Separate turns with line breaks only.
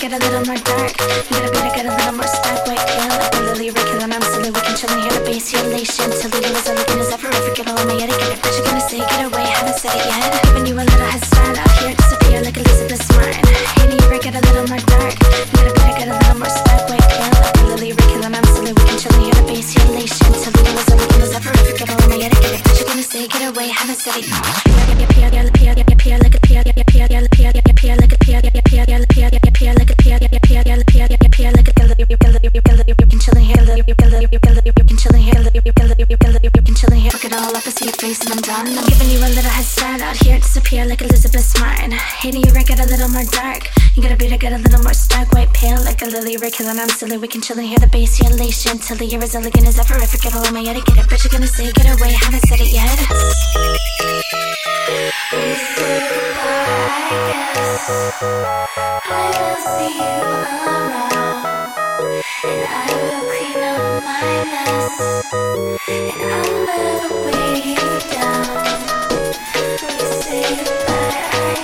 get a little more dark. You gotta be to get a little more stark, white pale like a lily, Rick, and I'm silly. We can chill and hear the bass, your elation. Till the was elegant as ever. Forget all my etiquette. What you gonna say? Get away, haven't said it yet. Giving you a little head start out here, disappear like Elizabeth Martin. Hating you, Rick, get a little more dark. You gotta be to get a little more stark, white pale like a lily, Rick, and I'm silly. We can chill and hear the bass, your elation. Till the was elegant as ever. Forget all my etiquette. What you gonna say? Get away, haven't said it I'm giving you a little head start out here, disappear like Elizabeth Martin. Hating you, Rick, get a little more dark. You gotta be to get a little more stark, white pale like a lily, Rick, and I'm silly. We can chill and hear the bass, your elation. Till the you're as elegant as ever. I forget all of my etiquette. I bet you're gonna say get away, haven't said it yet. We say goodbye, I guess. I will see you around, and I will clean up my mess, and I'll never weigh you down. We say goodbye, I